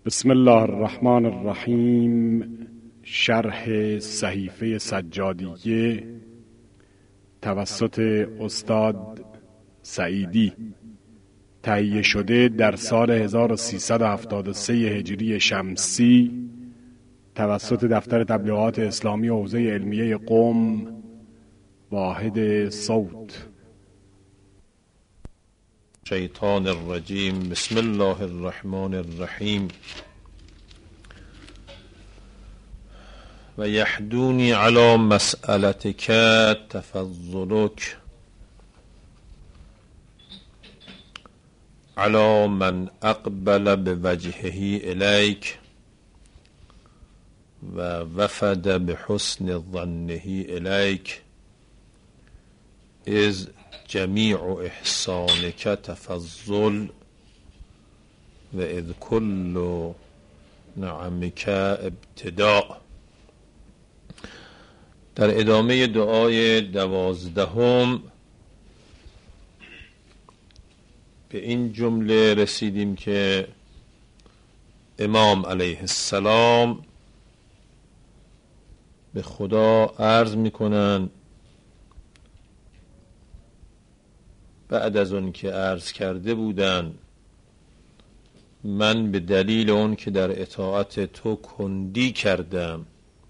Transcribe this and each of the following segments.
بسم الله الرحمن الرحیم. شرح صحیفه سجادیه توسط استاد سعیدی، تهیه شده در سال 1373 هجری شمسی توسط دفتر تبلیغات اسلامی حوزه علمیه قم، واحد صوت. شیطان الرجیم. بسم الله الرحمن الرحیم. و یحدونی علی مسئلتک تفضلک علی من اقبل بوجهه الیک و وفد بحسن ظنه الیک از جمیع احسانک تفضل و اذ کل نعمک ابتداء. در ادامه دعای 12 به این جمله رسیدیم که امام علیه السلام به خدا عرض میکنن بعد از اون که عرض کرده بودن من به دلیل اون که در اطاعت تو کندی کردم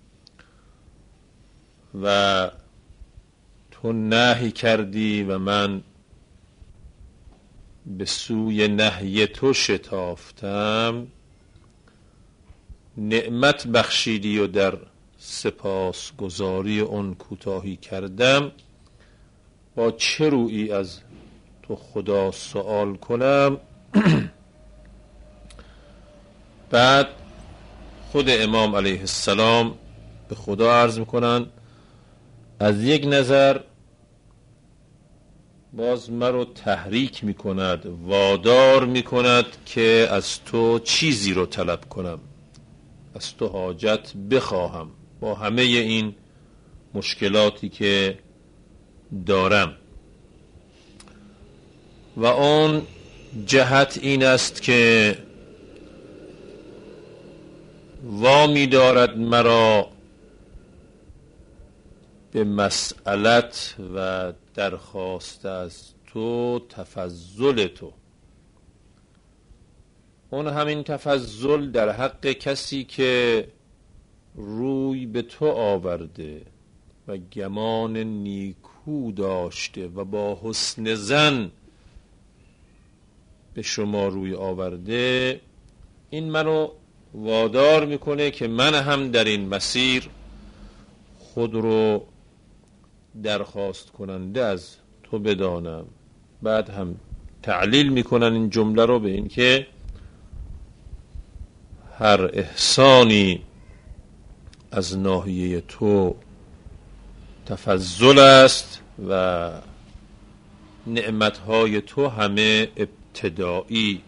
و تو نهی کردی و من به سوی نهی تو شتافتم، نعمت بخشیدی و در سپاس گزاری اون کوتاهی کردم، با چه رویی از تو خدا سوال کنم؟ بعد خود امام علیه السلام به خدا عرض میکنن از یک نظر باز مرا تحریک میکند، وادار میکند که از تو چیزی رو طلب کنم، از تو حاجت بخواهم با همه این مشکلاتی که دارم. و اون جهت این است که وامی دارد مرا به مسئلت و درخواست از تو تفضل تو. اون همین تفضل در حق کسی که روی به تو آورده و گمان نیکو داشته و با حسن ظن به شما روی آورده، این منو وادار میکنه که من هم در این مسیر خود رو درخواست کننده از تو بدانم. بعد هم تعلیل میکنن این جمله رو به این که هر احسانی از ناحیه تو تفضل است و نعمتهای تو همه ابتدایی.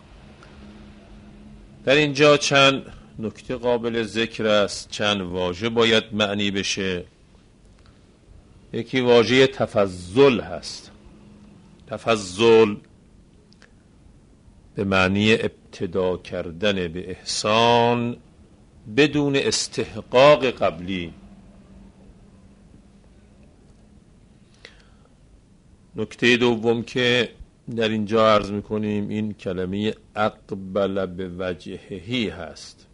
در اینجا چند نکته قابل ذکر است، چند واژه باید معنی بشه. یکی واژه تفضل هست. تفضل به معنی ابتدا کردن به احسان بدون استحقاق قبلی. نکته دوم که در اینجا عرض میکنیم این کلمه اقبل به وجههی هست.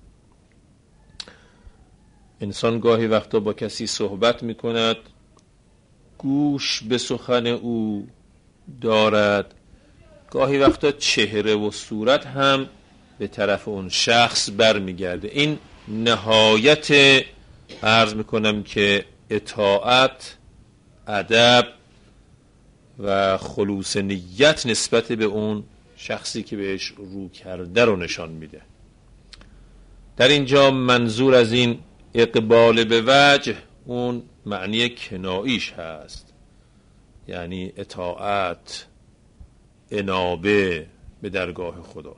انسان گاهی وقتا با کسی صحبت میکند، گوش به سخن او دارد، گاهی وقتا چهره و صورت هم به طرف اون شخص برمیگرده. این نهایت عرض میکنم که اطاعت، ادب و خلوص نیت نسبت به اون شخصی که بهش رو کرده رو نشان میده. در اینجا منظور از این اقبال به وجه اون معنی کناییش هست، یعنی اطاعت، انابه به درگاه خدا،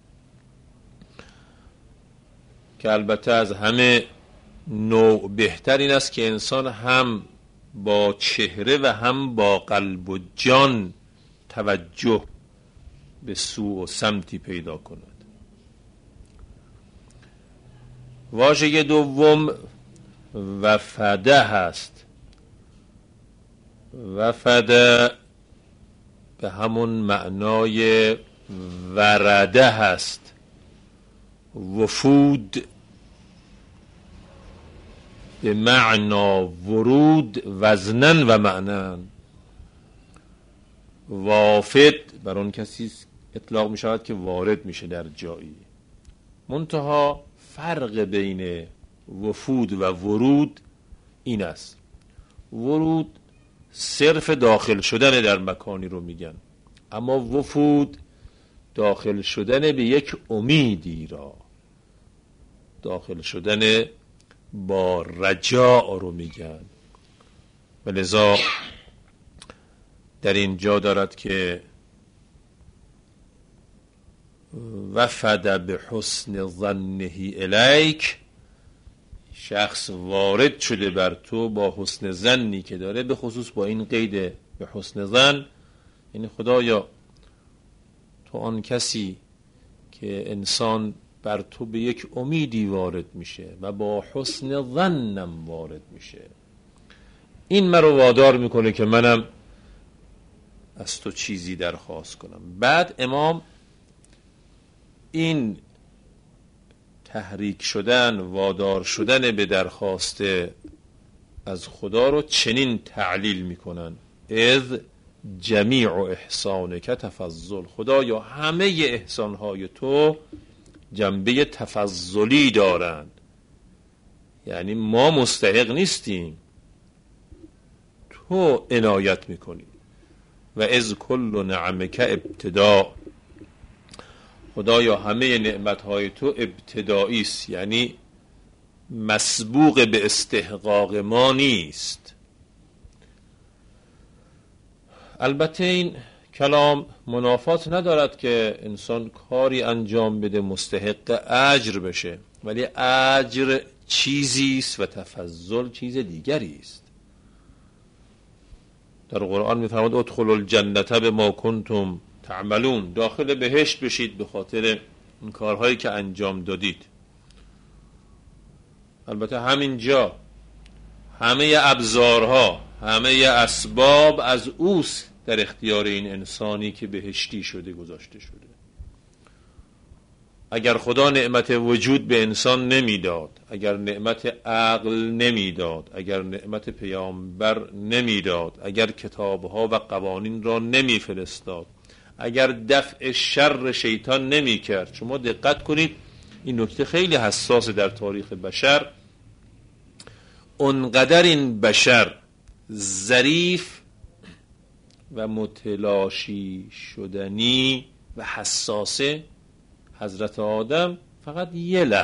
که البته از همه نوع بهتر این است که انسان هم با چهره و هم با قلب و جان توجه به سو و سمتی پیدا کند. واژه دوم وفده هست. وفده به همون معنای ورده هست. وفود به معنا ورود وزنن و معنن. وافد بر اون کسی اطلاق می شود که وارد میشه در جایی. منتها فرق بین وفود و ورود این است: ورود صرف داخل شدن در مکانی رو میگن، اما وفود داخل شدن به یک امیدی را، داخل شدن با رجاء رو میگن. و لذا در اینجا دارد که وفد به حسن ظنه الیک، شخص وارد شده بر تو با حسن ظنی که داره، به خصوص با این قید به حسن ظن، یعنی خدایا تو آن کسی که انسان بر تو به یک امیدی وارد میشه و با حسن ظنم وارد میشه، این مرا وادار میکنه که منم از تو چیزی درخواست کنم. بعد امام این تحریک شدن، وادار شدن به درخواست از خدا رو چنین تعلیل میکنن: اذ جمیع احسانک تفضل، خدایا همه احسانهای تو جنبه تفضلی دارند، یعنی ما مستحق نیستیم، تو عنایت میکنی. و اذ کل نعمک ابتدا، خدایا همه نعمتهای تو ابتدایی است، یعنی مسبوق به استحقاق ما نیست. البته این کلام منافات ندارد که انسان کاری انجام بده مستحق اجر بشه، ولی اجر چیزی است و تفضل چیز دیگری است. در قرآن می‌فرماید ادخلوا الجنة بما کنتم تعملون، داخل بهشت بشید به خاطر این کارهایی که انجام دادید. البته همینجا همه ابزارها، همه اسباب از اوست در اختیار این انسانی که بهشتی شده، گذاشته شده. اگر خدا نعمت وجود به انسان نمیداد، اگر نعمت عقل نمیداد، اگر نعمت پیامبر نمیداد، اگر کتابها و قوانین را نمیفرستاد، اگر دفع شر شیطان نمیکرد. شما دقت کنید، این نکته خیلی حساس در تاریخ بشر. اونقدر این بشر ظریف و متلاشی شدنی و حساسه، حضرت آدم فقط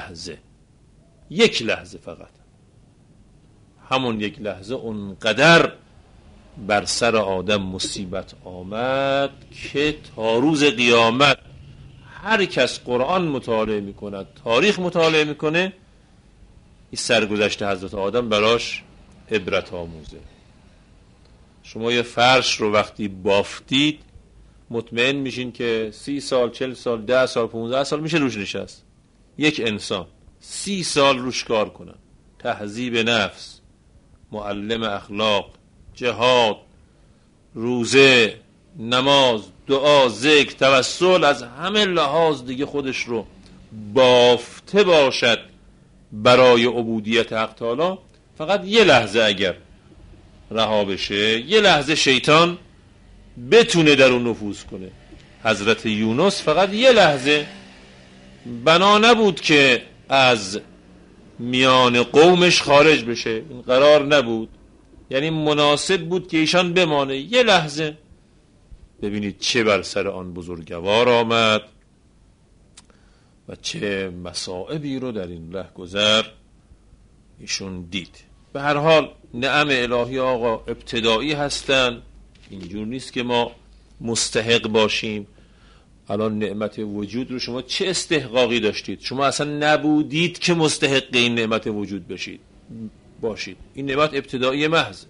یک لحظه فقط، همون یک لحظه اونقدر بر سر آدم مصیبت آمد که تا روز قیامت هر کس قرآن مطالعه میکند، تاریخ مطالعه میکنه، این سرگذشت حضرت آدم براش عبرت آموزه. شما یه فرش رو وقتی بافتید مطمئن میشین که 30 سال، 40 سال، 10 سال، 15 سال میشه روش نشست. یک انسان 30 سال روش کار کنن، تهذیب نفس، معلم اخلاق، جهاد، روزه، نماز، دعا، ذکر، توسل، از همه لحاظ دیگه خودش رو بافته باشد برای عبودیت حق تعالی. فقط یه لحظه اگر رها بشه، یه لحظه شیطان بتونه در اون نفوذ کنه. حضرت یونس فقط یه لحظه بنا نبود که از میان قومش خارج بشه، این قرار نبود، یعنی مناسب بود که ایشان بمانه یه لحظه. ببینید چه بر سر آن بزرگوار آمد و چه مصائبی رو در این رهگذر ایشون دید. به هر حال نعم الهی آقا ابتدایی هستن، اینجور نیست که ما مستحق باشیم. الان نعمت وجود رو شما چه استحقاقی داشتید؟ شما اصلا نبودید که مستحق این نعمت وجود باشید. این نعمت ابتدایی محض.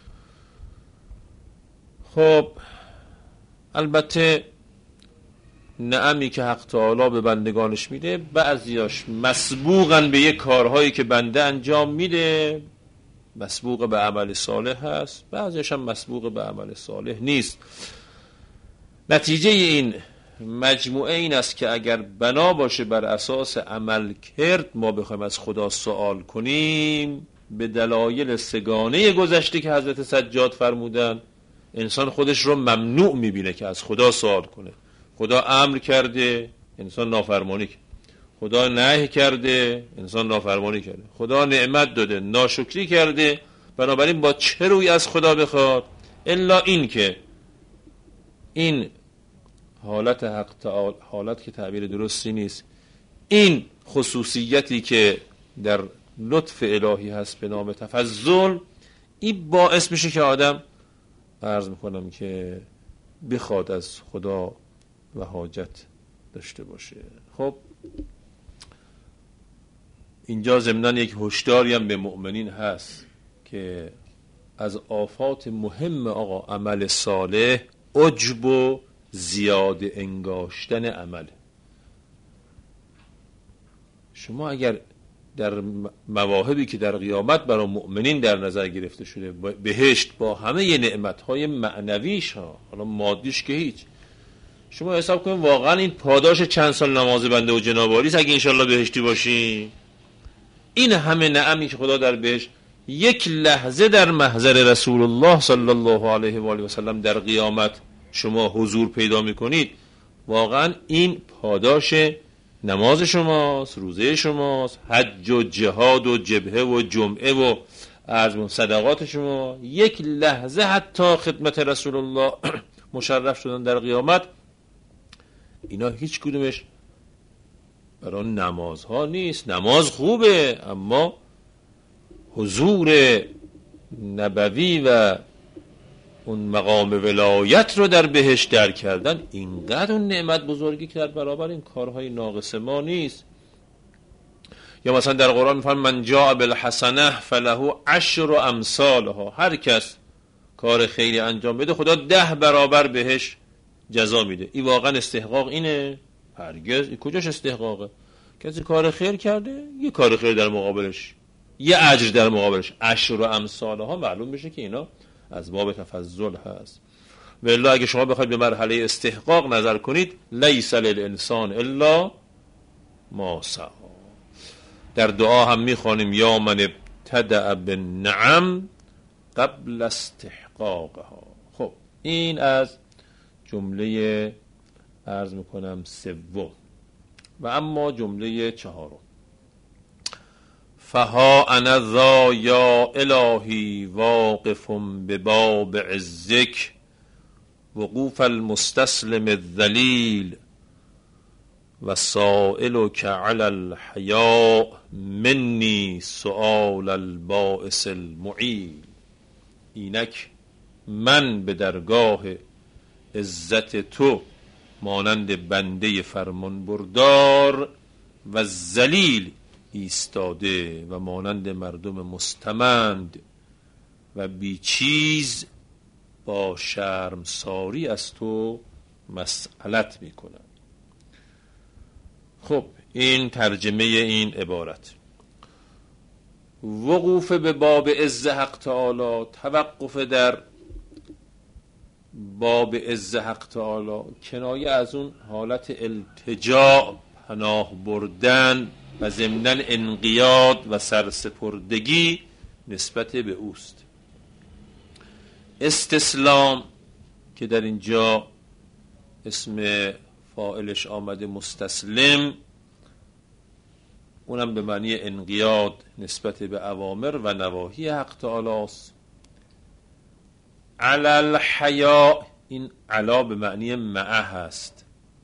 خب البته نعمی که حق تعالی به بندگانش میده بعضیاش مسبوقن به یک کارهایی که بنده انجام میده، مسبوق به عمل صالح هست، بعضیاش هم مسبوق به عمل صالح نیست. نتیجه این مجموعه این است که اگر بنا باشه بر اساس عمل کرد ما بخوایم از خدا سوال کنیم، به دلایل سگانه گذشته که حضرت سجاد فرمودن، انسان خودش رو ممنوع میبینه که از خدا سوال کنه. خدا امر کرده، انسان نافرمانی کرد. خدا نهی کرده، انسان نافرمانی کرده. خدا نعمت داده، ناشکری کرده. بنابراین با چه روی از خدا بخواد؟ الا این که این حالت حق تعالی، حالت که تعبیر درستی نیست، این خصوصیتی که در لطف الهی هست به نام تفضل، این باعث میشه که آدم، عرض میکنم که بخواد از خدا و حاجت داشته باشه. خب اینجا ضمناً یک هشداری هم به مؤمنین هست که از آفات مهم آقا عمل صالح عجب و زیاده انگاشتن عمل. شما اگر در مواهبی که در قیامت برای مؤمنین در نظر گرفته شده، بهشت با همه نعمتهای معنویش ها، حالا مادیش که هیچ، شما حساب کنید واقعا این پاداش چند سال نماز بنده و جنابالی است اگه انشالله بهشتی باشی؟ این همه نعمی که خدا در بهشت، یک لحظه در محضر رسول الله صلی الله علیه و آله و سلم در قیامت شما حضور پیدا میکنید، واقعا این پاداش نماز شماست، روزه شماست، حج و جهاد و جبهه و جمعه و صدقات شما. یک لحظه حتی خدمت رسول الله مشرف شدن در قیامت، اینا هیچ کدومش برای نمازها نیست. نماز خوبه، اما حضور نبوی و اون مقام ولایت رو در بهشت در کردن، اینقدر اون نعمت بزرگی که در برابر این کارهای ناقص ما نیست. یا مثلا در قرآن میفرماید من جاء بالحسنه فله 10 امثالها، هر کس کار خیری انجام بده خدا 10 برابر بهش جزا میده. این واقعا استحقاق اینه؟ هرگز. این کجاش استحقاقه؟ کسی کار خیر کرده، یه کار خیر در مقابلش، یه اجر در مقابلش 10 امثالها، معلوم بشه که اینا از باب تفضل هست. والله اگه شما بخواید به مرحله استحقاق نظر کنید، لیس للانسان الا ما سعی. در دعا هم میخوانیم یا من ابتدأ بالنعم قبل استحقاقها. خب این از جمله عرض میکنم سوم. و اما جمله چهارم، فها انا ذا یا الهی واقف بباب عزک وقوف المستسلم الذلیل و سائلک علی الحیاء منی سؤال البائس المعیل. اینک من به درگاه عزت تو مانند بنده فرمان بردار و ذلیل ایستاده و مانند مردم مستمند و بیچیز با شرمساری از تو مسئلت میکنم. خب این ترجمه این عبارت. وقوف به باب عز حق تعالی، توقف در باب عز حق تعالی، کنایه از اون حالت التجاء، پناه بردن و ضمناً انقیاد و سرسپردگی نسبت به اوست. استسلام که در اینجا اسم فاعلش آمده مستسلم، اونم به معنی انقیاد نسبت به اوامر و نواهی حق تعالی است. علی الحیاء، این علا به معنی معه هست.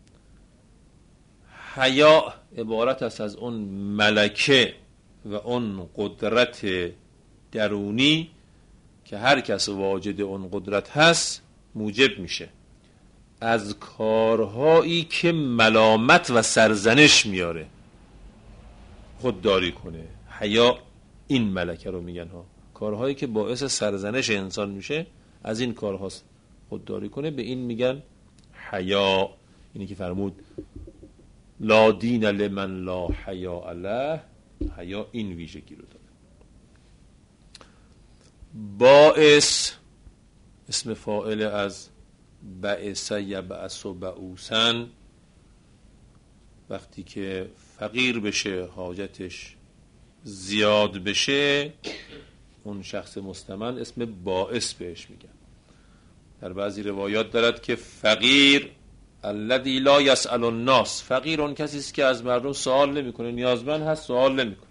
حیا عبارت است از اون ملکه و اون قدرت درونی که هر کس واجد اون قدرت هست موجب میشه از کارهایی که ملامت و سرزنش میاره خودداری کنه. حیا این ملکه رو میگن ها، کارهایی که باعث سرزنش انسان میشه از این کارها خودداری کنه، به این میگن حیا. اینی که فرمود لا دین لمن لا حیا علیه، حیا این ویژگی رو داره. باعث اسم فاعل از بعث یبعث و بعوثن، وقتی که فقیر بشه، حاجتش زیاد بشه، اون شخص مستمن اسم باعث بهش میگن. در بعضی روایات دارد که فقیر الذی لا یسأل الناس، فقیر اون کسی است که از مردم سوال نمیکنه، نیازمند هست سوال نمیکنه.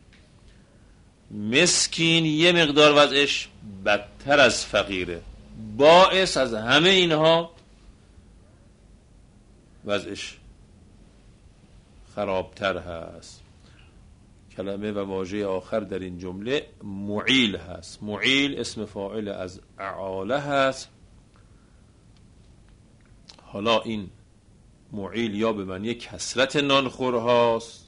مسکین یه مقدار وضعش بدتر از فقیره. باعث از همه اینها وضعش خرابتر هست. کلمه و واژه آخر در این جمله معیل هست. معیل اسم فاعل از اعاله هست. حالا این معیل یا به معنی کثرت نانخور هاست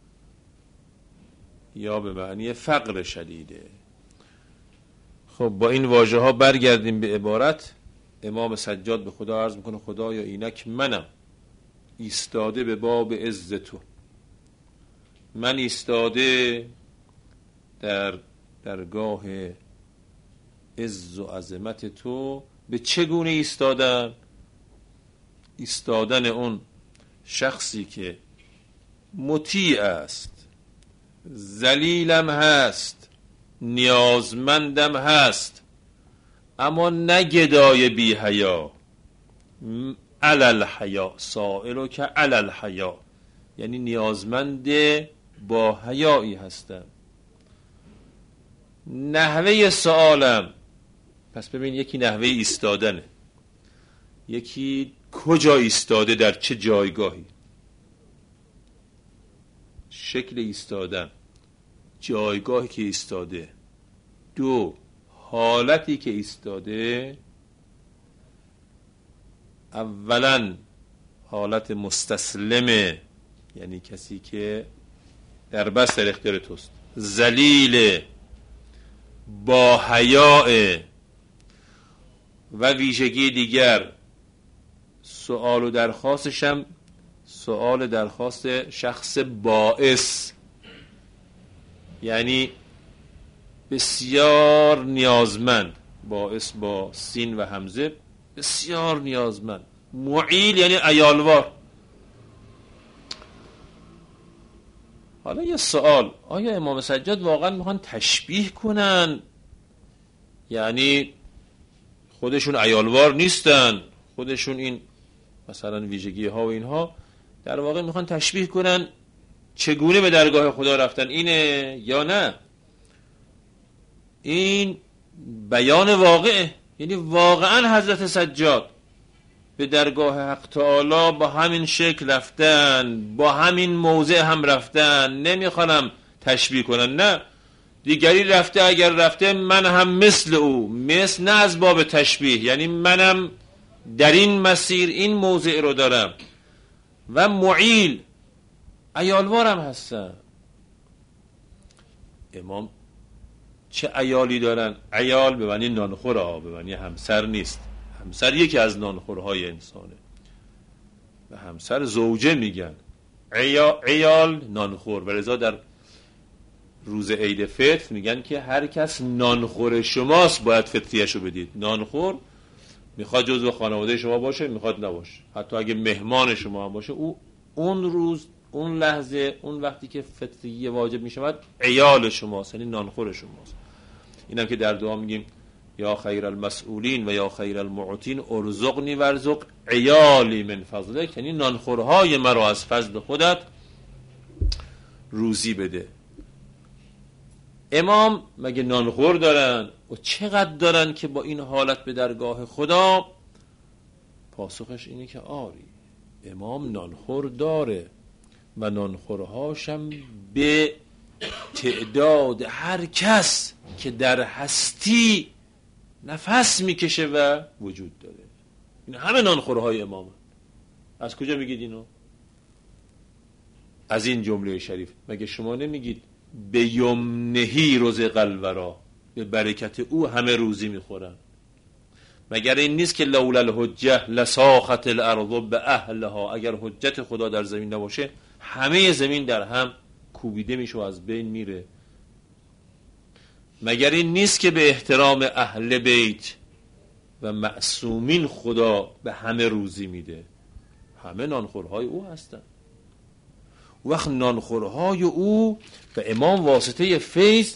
یا به معنی فقر شدیده. خب با این واژه ها برگردیم به عبارت. امام سجاد به خدا عرض میکنه خدایا اینک منم ایستاده به باب عز تو، من ایستاده در درگاه عز و عظمت تو. به چگونه ایستادن؟ ایستادن اون شخصی که مطیع است، ذلیلم هست، نیازمندم هست، اما نه گدای بی حیا. علل حیا سائلو که علل حیا، یعنی نیازمند با حیایی هستم. نحوه سوالم، پس ببین یکی نحوه ایستادنه، یکی کجا ایستاده، در چه جایگاهی، شکل ایستادن، جایگاهی که ایستاده. دو، حالتی که ایستاده. اولا حالت مستسلمه، یعنی کسی که در بست در اختیار توست، ذلیل، با حیاء. و ویژگی دیگر سؤال و درخواستشم سؤال درخواست شخص باعث، یعنی بسیار نیازمند. باعث با سین و همزه، بسیار نیازمند. معیل یعنی عیالوار. حالا یه سوال، آیا امام سجاد واقعا میخوان تشبیه کنن؟ یعنی خودشون عیالوار نیستن، خودشون این مثلا ویژگی ها و اینها، در واقع میخوان تشبیه کنن چگونه به درگاه خدا رفتن اینه یا نه؟ این بیان واقعه، یعنی واقعا حضرت سجاد به درگاه حق تعالی با همین شکل رفتن، با همین موضع هم رفتن. نمیخوانم تشبیه کنن، نه، دیگری رفته، اگر رفته من هم مثل او، مثل نه از باب تشبیه، یعنی منم در این مسیر این موضع رو دارم. و معیل، عیالوارم هستم. امام چه عیالی دارن؟ عیال به معنی نانخور، به معنی همسر نیست. همسر یکی از نانخورهای انسانه و همسر زوجه میگن. عیال نانخور. و لذا در روز عید فطر میگن که هر کس نانخور شماست باید فطریه‌شو بدید. نانخور میخواد جزو خانواده شما باشه، میخواد نباشه، حتی اگه مهمان شما هم باشه، او اون روز، اون لحظه، اون وقتی که فطریه واجب میشود، عیال شماست، یعنی نانخور شماست. اینم که در دعا میگیم یا خیر المسئولین و یا خیر المعطین ارزقنی ورزق عیالی من فضلک، یعنی نانخورهای مرا از فضل خودت روزی بده. امام مگه نانخور دارن؟ و چقدر دارن که با این حالت به درگاه خدا؟ پاسخش اینه که آری، امام نانخور داره و نانخورهاشم به تعداد هر کس که در هستی نفس میکشه و وجود داره. این همه نانخورهای امام. از کجا میگید اینو؟ از این جمله شریف. مگه شما نمیگید به یمنهی رزق الورا، به برکت او همه روزی میخورن؟ مگر این نیست که لولا الحجه لساخت الارض به اهلها، اگر حجت خدا در زمین نباشه همه زمین در هم کوبیده میشه و از بین میره. مگر این نیست که به احترام اهل بیت و معصومین خدا به همه روزی میده؟ همه نانخورهای او هستن. وقت نانخورهای او و امام واسطه فیض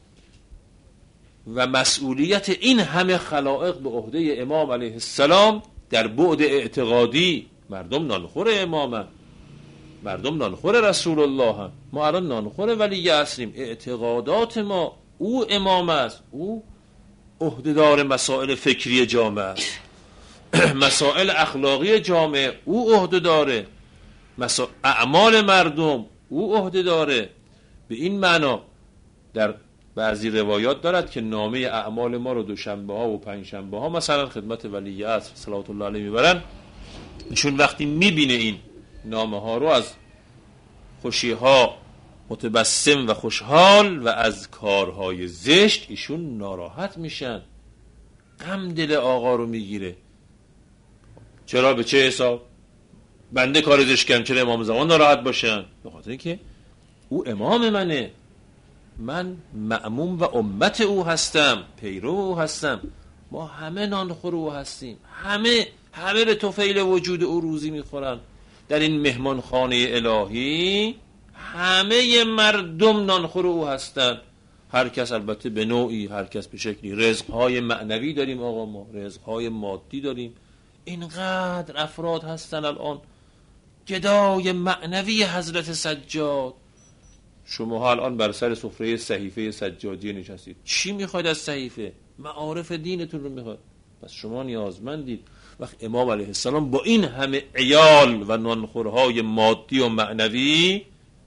و مسئولیت این همه خلائق به عهده امام علیه السلام در بعد اعتقادی. مردم نانخور امامن، مردم نانخور رسول الله هم. ما الان نانخور ولی عصریم. اعتقادات ما او امام است، او عهدهدار مسائل فکری جامعه است، مسائل اخلاقی جامعه او عهده داره، اعمال مردم او عهده داره. به این معنا در بعضی روایات دارد که نامه اعمال ما رو دوشنبه ها و پنجشنبه ها مثلا خدمت ولی عصر صلوات الله علیه میبرن. ایشون وقتی میبینه این نامه ها رو از خوشی ها متبسم و خوشحال و از کارهای زشت ایشون ناراحت میشن، غم دل آقا رو میگیره. چرا؟ به چه حساب؟ بنده کار زشت کردم چرا امام زمان ناراحت باشن؟ به خاطر که او امام منه، من مأموم و امت او هستم، پیرو او هستم. ما همه نانخور او هستیم، همه به طفیل وجود او روزی میخورن. در این مهمان خانه الهی همه مردم نانخور او هستن. هر کس البته به نوعی، هر کس به شکلی. رزقهای معنوی داریم آقا، ما رزقهای مادی داریم. اینقدر افراد هستن الان گدای معنوی حضرت سجاد. شما الان بر سر سفره صحیفه سجادی نشستید، چی میخواید از صحیفه؟ معارف دینتون رو میخواید. پس شما نیازمندید. وقت امام علیه السلام با این همه عیال و نانخورهای مادی و معنوی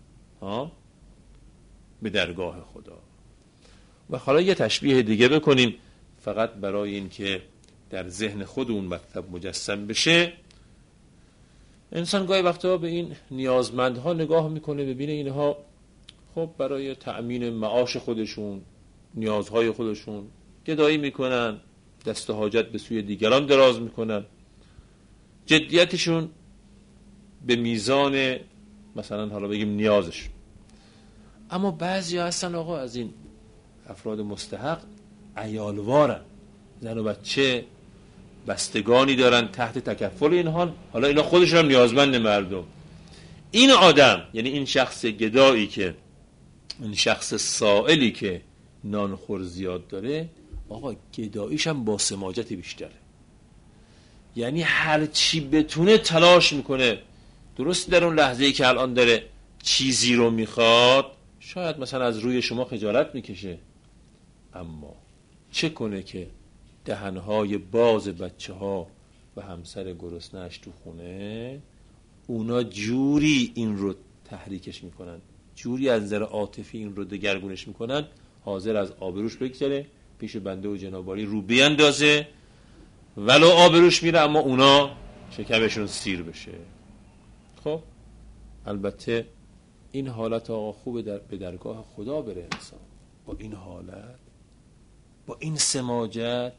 به درگاه خدا. و حالا یه تشبیه دیگه بکنیم فقط برای این که در ذهن خود اون مطلب مجسم بشه. انسان گاهی وقتا به این نیازمندها نگاه میکنه، ببینه اینها خب برای تأمین معاش خودشون، نیازهای خودشون گدایی میکنن، دست حاجت به سوی دیگران دراز میکنن، جدیتشون به میزان مثلا حالا بگیم نیازش. اما بعضی هستن آقا از این افراد مستحق عیالوارن، زن و بچه بستگانی دارن تحت تکفل اینها. حالا اینا خودشون هم نیازمند مردم. این آدم، یعنی این شخص گدایی که، این شخص سائلی که نانخور زیاد داره، آقا گداییش هم با سماجت بیشتره. یعنی هر چی بتونه تلاش میکنه. درست در اون لحظه‌ای که الان داره چیزی رو میخواد، شاید مثلا از روی شما خجالت میکشه، اما چه کنه که دهنهای باز بچه ها و همسر گرسنه‌اش تو خونه، اونا جوری این رو تحریکش میکنن، جوری از نظر عاطفی این رو دگرگونش میکنن، حاضر از آبروش بگذاره، پیش بنده و جنابالی رو بیندازه، ولو آبروش میره اما اونا شکمشون سیر بشه. خب البته این حالت آقا خوبه به درگاه خدا بره انسان. با این حالت، با این سماجت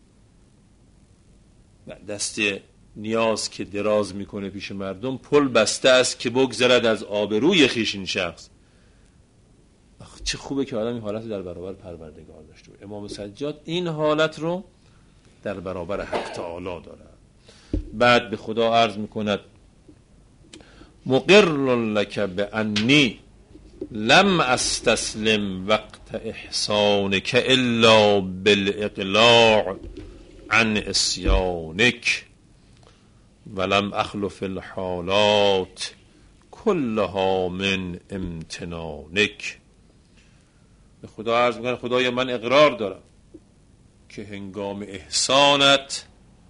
و دست نیاز که دراز میکنه پیش مردم، پل بسته است که بگذرد از آبروی خویش این شخص. چه خوبه که آدم این حالت در برابر پروردگار داشته. امام سجاد این حالت رو در برابر حق تعالی داره. بعد به خدا عرض میکند مقر لک بانی لم استسلم وقت احسانک الا بالاقلاع عن اسیانک ولم اخلف الحالات كلها من امتنانک. به خدا عرض میکنه خدایا من اقرار دارم که هنگام احسانت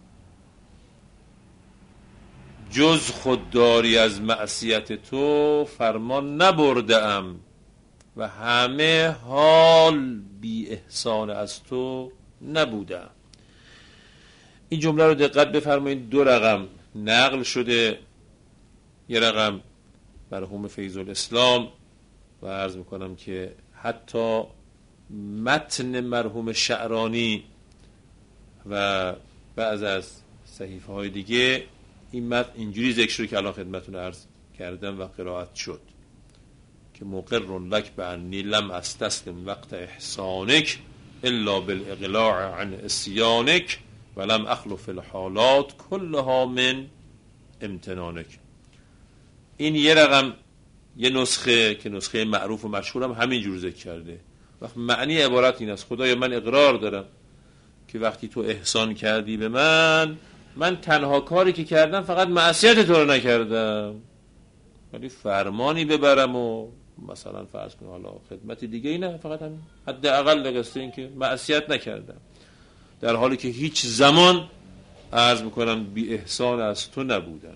جز خودداری از معصیت تو فرمان نبردم و همه حال بی احسان از تو نبودم. این جمله رو دقت بفرمایید. 2 رقم نقل شده، یه رقم مرحوم فیض الاسلام و عرض میکنم که حتی متن مرحوم شعرانی و بعض از صحیفه های دیگه این متن اینجوری ذکر شد که الان خدمتتون عرض کردم و قرائت شد که مقر لک بانی لم استسلم وقت احسانک الا بالاقلاع عن اسیانک ولم اخلف الحالات كلها من امتنانک. این یه رقم، یه نسخه که نسخه معروف و مشهورم همینجور ذکر کرده. وقت معنی عبارت این است: خدایا من اقرار دارم که وقتی تو احسان کردی به من تنها کاری که کردم فقط معصیت تو رو نکردم، ولی فرمانی ببرم و مثلا فرض کن حالا خدمت دیگه ای نه، فقط همین حداقل قصه این که معصیت نکردم، در حالی که هیچ زمان عرض میکنم بی احسان از تو نبودم.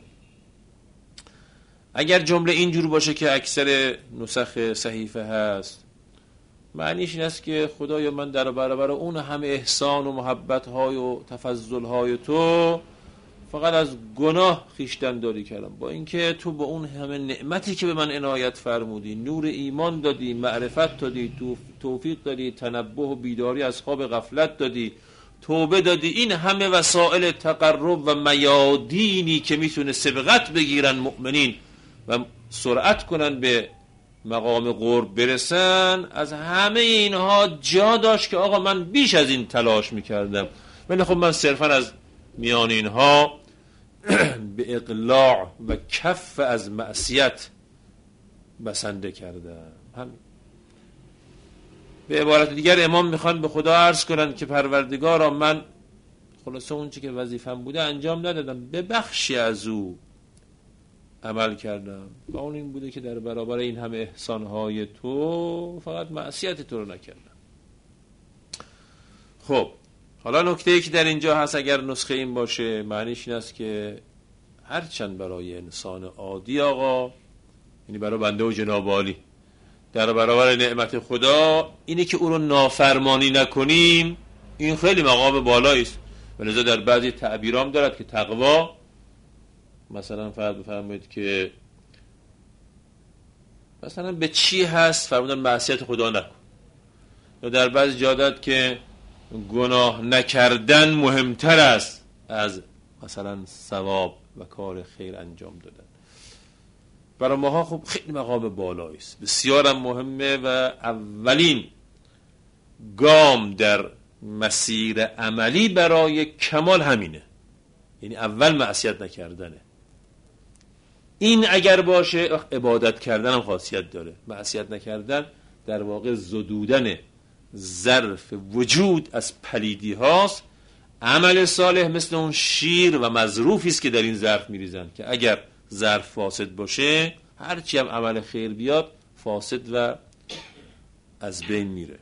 اگر جمله اینجور باشه که اکثر نسخ صحیفه هست، معنیش این است که خدایا من در برابر اون همه احسان و محبت های و تفضل های تو فقط از گناه خویشتن داری کردم، با اینکه تو با اون همه نعمتی که به من عنایت فرمودی، نور ایمان دادی، معرفت دادی، توفیق دادی، تنبه و بیداری از خواب غفلت دادی، توبه دادی، این همه وسائل تقرب و میادینی که میتونه سبقت بگیرن مؤمنین و سرعت کنن به مقام قرب برسن، از همه اینها جا داشت که آقا من بیش از این تلاش میکردم، ولی خب من صرفا از میان اینها به اقلاع و کف از معصیت بسنده کردم. همین. به عبارت دیگر امام میخوان به خدا عرض کنن که پروردگارا من خلاصه اون چی که وظیفم بوده انجام ندادم، به بخشی از او عمل کردم و اون این بوده که در برابر این همه احسانهای تو فقط معصیت تو رو نکردم. خب حالا نکته‌ای که در اینجا هست، اگر نسخه این باشه، معنیش این است که هرچند برای انسان عادی آقا، یعنی برای بنده و جناب عالی، در برابر نعمت خدا اینه که او رو نافرمانی نکنیم، این خیلی مقام بالایی است. ولذا در بعضی تعبیرام دارد که تقوا مثلا فرض بفرمایید که مثلا به چی هست، فرمودن معصیت خدا نکن، یا در بعضی جا داد که گناه نکردن مهمتر است از مثلا ثواب و کار خیر انجام دادن. برای ماها خب خیلی مقام بالایی است، بسیارم مهمه و اولین گام در مسیر عملی برای کمال همینه، یعنی اول معصیت نکردنه. این اگر باشه عبادت کردن هم خاصیت داره. معصیت نکردن در واقع زدودن ظرف وجود از پلیدی هاست. عمل صالح مثل اون شیر و مظروفی است که در این ظرف میریزن که اگر ظرف فاسد باشه هرچی هم عمل خیر بیاد فاسد و از بین میره.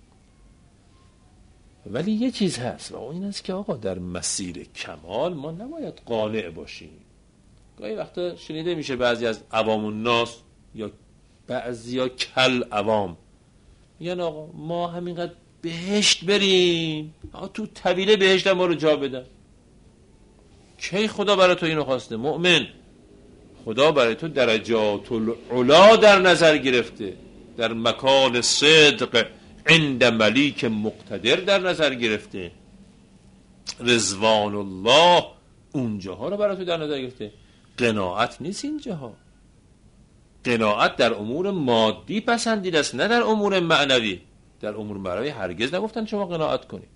ولی یه چیز هست و اون این است که آقا در مسیر کمال ما نباید قانع باشیم. گاهی وقتا شنیده میشه بعضی از عوام الناس یا بعضیا کل عوام میگن آقا ما همینقدر بهشت بریم، آقا تو طویله بهشت ما رو جا بدن. کی خدا برای تو اینو خواسته؟ مؤمن، خدا برای تو درجات العلا در نظر گرفته، در مکان صدق عند ملیک مقتدر در نظر گرفته، رضوان الله اونجاها رو برای تو در نظر گرفته. قناعت نیست اینجاها. قناعت در امور مادی پسندیده است، نه در امور معنوی. در امور معنوی هرگز نگفتن شما قناعت کنید.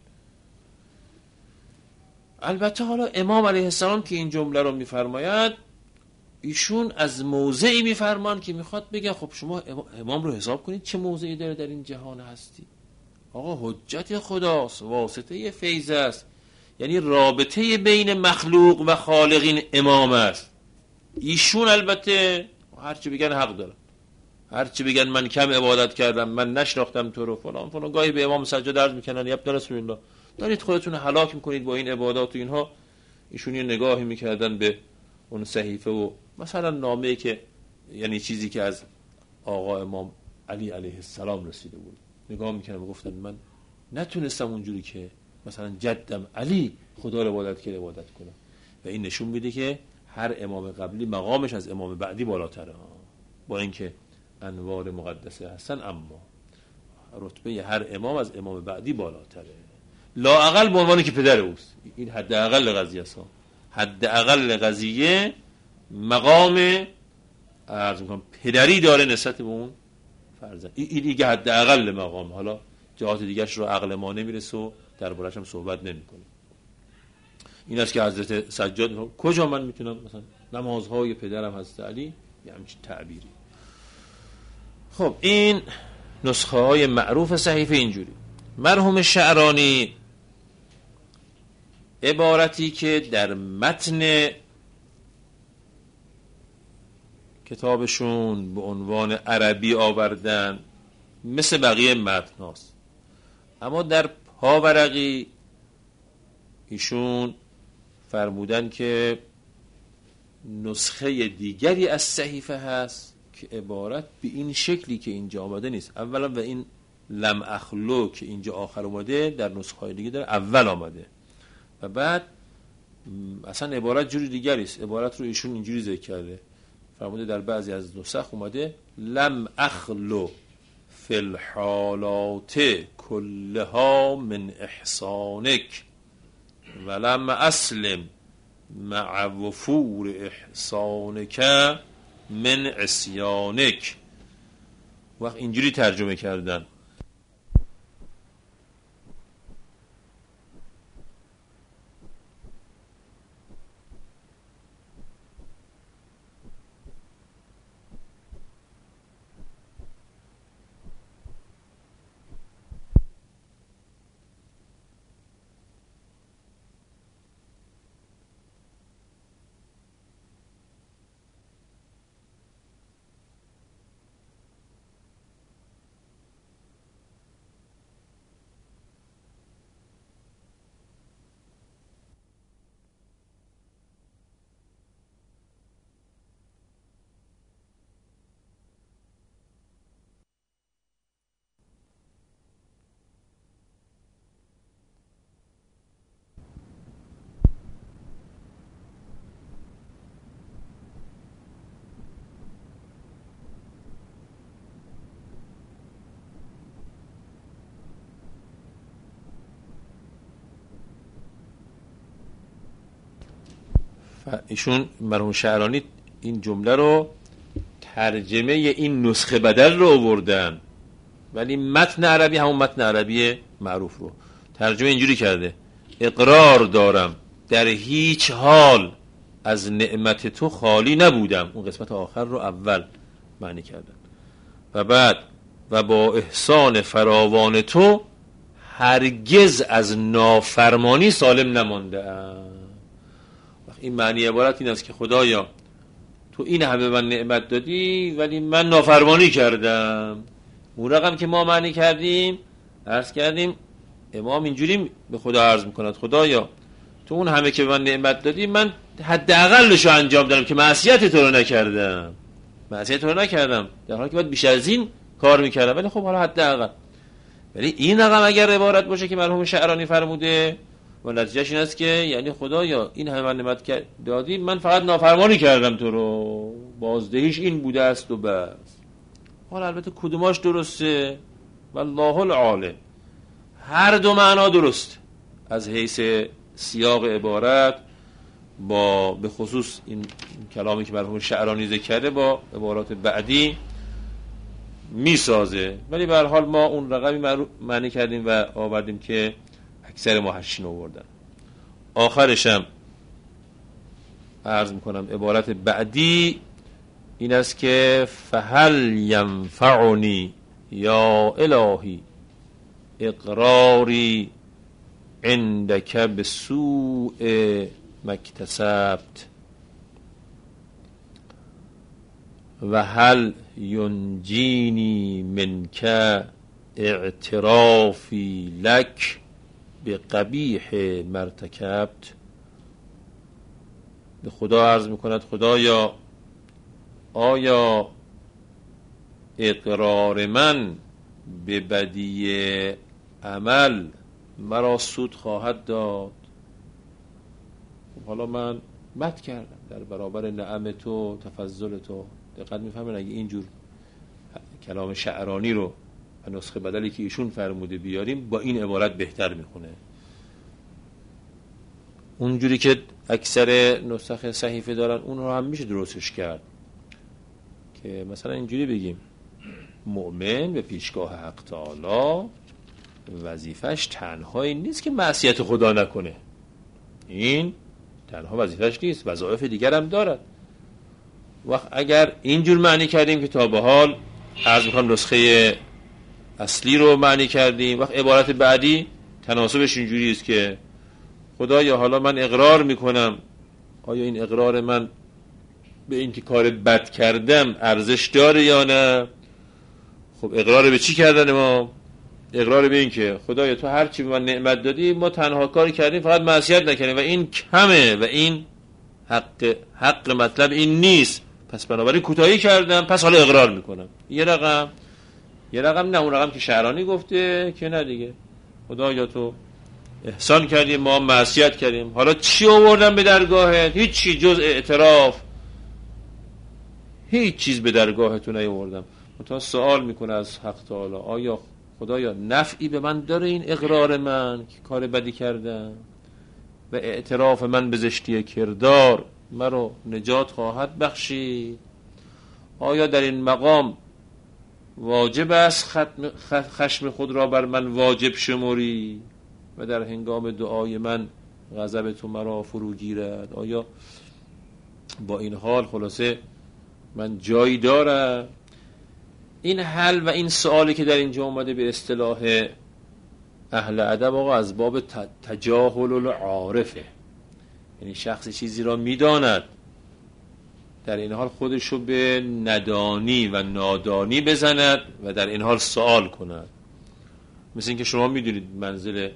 البته حالا امام علیه السلام که این جمله رو میفرماید، ایشون از موضعی میفرمان که میخواد بگه خب شما امام رو حساب کنید چه موضعی داره در این جهان هستی. آقا حجت خداست، واسطه فیض است، یعنی رابطه بین مخلوق و خالق این امام است. ایشون البته هرچی بگن حق داره، هرچی بگن من کم عبادت کردم، من نشناختم تو رو فلان فلان، گاهی به امام سجاده عرض میکنن یا رسول الله دارید خودتون هلاک میکنید با این عبادات و اینها. ایشون یه نگاهی میکردن به اون صحیفه و مثلا نامه‌ای که یعنی چیزی که از آقا امام علی علیه السلام رسیده بود، نگاه میکنم و گفتن من نتونستم اونجوری که مثلا جدم علی خدا رو عبادت کنم. و این نشون میده که هر امام قبلی مقامش از امام بعدی بالاتره، با اینکه انوار مقدسه هستن اما رتبه هر امام از امام بعدی بالاتره. لااقل به عنوانی که پدر اوست. این حداقل قضیه است. حداقل قضیه مقام عرض میکنم پدری داره نسبت به اون فرزند. این دیگه حداقل مقام. حالا جهات دیگرش رو عقل ما نمیرسه و دربارش هم صحبت نمیکنه. این است که حضرت سجاد کجا من میتونم مثلا نمازهای پدرم حضرت علی یه همچین تعبیری. خب این نسخه های معروف صحیفه اینجوری. مرحوم شعرانی عبارتی که در متن کتابشون به عنوان عربی آوردن مثل بقیه متن هاست، اما در پاورقی ایشون فرمودن که نسخه دیگری از صحیفه هست که عبارت به این شکلی که اینجا آمده نیست. اولا و این لم اخلو که اینجا آخر اومده در نسخه های دیگه داره اول آمده و بعد اصلا عبارت جوری دیگری است. عبارت رو ایشون اینجوری ذکر کرده، فرموده در بعضی از نسخ اومده لم اخلو فی الحالات کلها من احسانک ولم اسلم مع وفور احسانک من عصیانک. وقت اینجوری ترجمه کردن. ایشون مرحوم شعرانی این جمله رو ترجمه این نسخه بدل رو آوردن، ولی متن عربی همون متن عربی معروف رو ترجمه اینجوری کرده: اقرار دارم در هیچ حال از نعمت تو خالی نبودم. اون قسمت آخر رو اول معنی کردن و بعد و با احسان فراوان تو هرگز از نافرمانی سالم نماندم. این معنی عبارت این است که خدایا تو این همه من نعمت دادی ولی من نافرمانی کردم. اون رقم که ما معنی کردیم عرض کردیم امام اینجوری به خدا عرض میکند: خدایا تو اون همه که من نعمت دادی من حداقلش رو انجام دادم که معصیت تو رو نکردم. معصیت تو رو نکردم در حالی که باید بیش از این کار میکردم، ولی خب حالا حداقل. ولی این رقم اگر عبارت باشه که مرحوم شعرانی فرموده و نتیجهش این است که یعنی خدایا این همه من نعمت دادی من فقط نافرمانی کردم تو رو، بازدهیش این بوده است و بس. حالا البته کدوماش درسته والله العالم، هر دو معنا درست از حیث سیاق عبارت با به خصوص این کلامی که مرحوم شعرانی ذکر کرده با عبارات بعدی میسازه. ولی به هر حال ما اون رقمی معنی کردیم و آوردیم که اکثر محشین آوردن. آخرشم عرض میکنم عبارت بعدی این است که فهل ینفعنی یا الهی اقراری عندک بسوء مکتسبت و هل ینجینی منک اعترافی لک به قبیح مرتکبت. به خدا عرض میکند خدایا آیا اقرار من به بدی عمل مرا سود خواهد داد؟ حالا من مد کردم در برابر نعم تو تفضل تو. دقت میفهمن اگه اینجور کلام شعرانی رو و نسخه بدلی که ایشون فرموده بیاریم با این عبارت بهتر میخونه. اونجوری که اکثر نسخ صحیفه دارن اون رو هم میشه درستش کرد که مثلا اینجوری بگیم مؤمن به پیشگاه حق تعالی وظیفش تنها این نیست که معصیت خدا نکنه، این تنها وظیفش نیست، وظایف دیگر هم دارد. وقت اگر اینجور معنی کردیم که تا به حال عرض میکنم نسخه اصلی رو معنی کردیم، وقت عبارت بعدی تناسبش اینجوری است که خدایا حالا من اقرار میکنم، آیا این اقرار من به این که کار بد کردم ارزش داره یا نه؟ خب اقرار به چی کردن ما؟ اقرار به این که خدایا تو هر چی به من نعمت دادی ما تنها کاری کردیم فقط معصیت نکردیم و این کمه و این حق مطلب این نیست، پس بنابراین کوتاهی کردم، پس حالا اقرار میکنم. یه رقم نه، اون رقم که شعرانی گفته که نه دیگه، خدایا تو احسان کردیم ما معصیت کردیم، حالا چی آوردم به درگاهت؟ هیچی جز اعتراف، هیچ چیز به درگاهتون نیاوردم. منتها سوال میکنه از حق تعالی آیا خدایا نفعی به من داره این اقرار من که کار بدی کردم و اعتراف من به زشتی کردار مرا نجات خواهد بخشید؟ آیا در این مقام واجب است خشم خود را بر من واجب شماری و در هنگام دعای من غضب تو مرا فرو گیرد؟ آیا با این حال خلاصه من جایی دارم؟ این حل و این سوالی که در اینجا اومده به اصطلاح اهل ادب آقا از باب تجاهل العارفه، یعنی شخص چیزی را میداند در این حال خودشو به ندانی و نادانی بزند و در این حال سوال کند. مثل این که شما میدونید منزل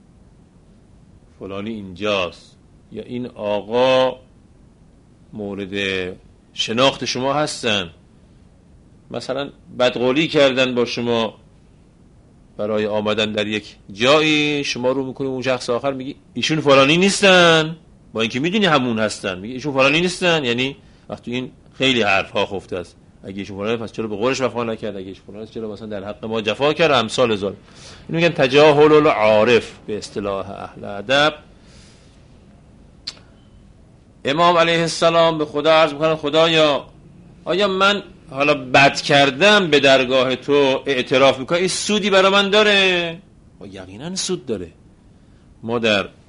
فلانی اینجاست یا این آقا مورد شناخت شما هستن، مثلا بدقولی کردن با شما برای آمدن در یک جایی، شما رو میکنی اون شخص آخر میگی ایشون فلانی نیستن، با اینکه میدونی همون هستن میگی ایشون فلانی نیستن. یعنی وقتی این خیلی حرف ها خفته است، اگه ایشون فلانی پس چرا به قولش وفا نکرد، اگه ایشون فلانی چرا مثلا در حق ما جفا کرد، امثال ذلک. اینو میگن تجاهل العارف به اصطلاح اهل ادب. امام علیه السلام به خدا عرض میکنن خدایا آیا من حالا بد کردم به درگاه تو اعتراف میکنم، این سودی برای من داره؟ و یقینا سود داره. ما در به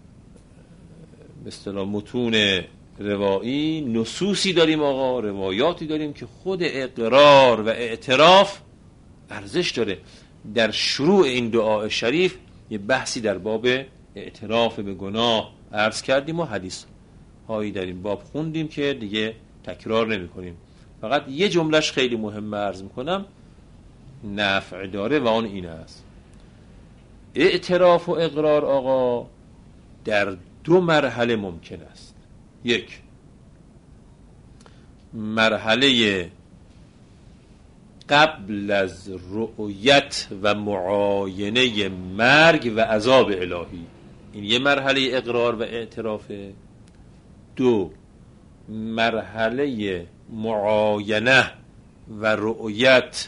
اصطلاح متون روایی نصوصی داریم آقا، روایاتی داریم که خود اقرار و اعتراف ارزش داره. در شروع این دعا شریف یه بحثی در باب اعتراف به گناه عرض کردیم و حدیث هایی در این باب خوندیم که دیگه تکرار نمی کنیم. فقط یه جملهش خیلی مهمه عرض میکنم، نفع داره و آن این است: اعتراف و اقرار آقا در دو مرحله ممکن است. یک، مرحله قبل از رؤیت و معاینه مرگ و عذاب الهی، این یه مرحله اقرار و اعترافه. دو، مرحله معاینه و رؤیت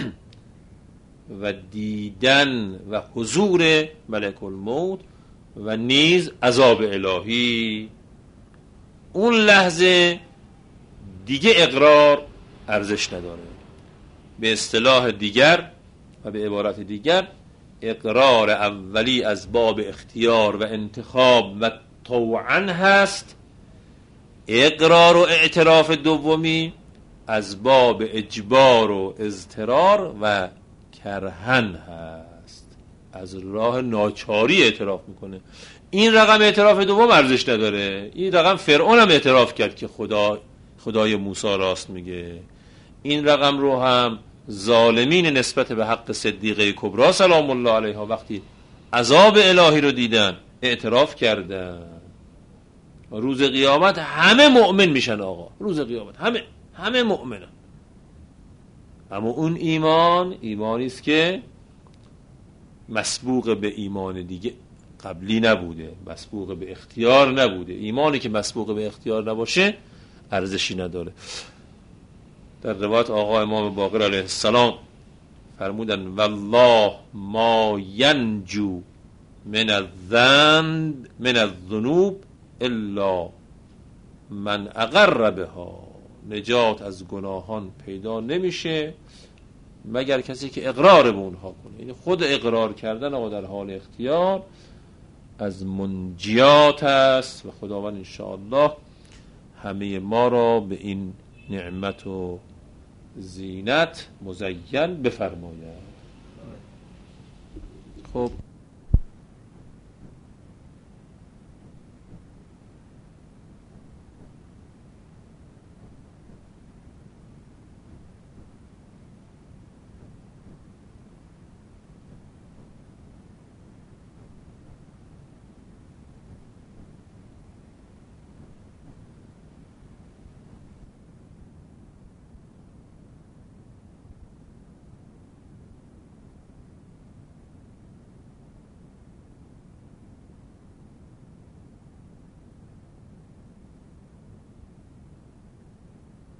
و دیدن و حضور ملک الموت و نیز عذاب الهی. اون لحظه دیگه اقرار ارزش نداره. به اصطلاح دیگر و به عبارت دیگر، اقرار اولی از باب اختیار و انتخاب و طوعا هست، اقرار و اعتراف دومی از باب اجبار و اضطرار و کرهن هست، از راه ناچاری اعتراف میکنه. این رقم اعتراف دوم ارزش نداره. این رقم فرعون هم اعتراف کرد که خدای موسی راست میگه. این رقم رو هم ظالمین نسبت به حق صدیقه کبرا سلام الله علیها وقتی عذاب الهی رو دیدن اعتراف کردن. روز قیامت همه مؤمن میشن آقا، روز قیامت همه مؤمنن. اما اون ایمانی است که مسبوق به ایمان دیگه قبلی نبوده، مسبوق به اختیار نبوده. ایمانی که مسبوق به اختیار نباشه ارزشی نداره. در روایت آقا امام باقر علیه السلام فرمودن والله ما ینجو من الذنوب الا من اقر بها. نجات از گناهان پیدا نمیشه مگر کسی که اقرار به اونها کنه. یعنی خود اقرار کردن آقا در حال اختیار از منجیات است و خداوند انشاءالله همه ما را به این نعمت و زینت مزین بفرماید. خب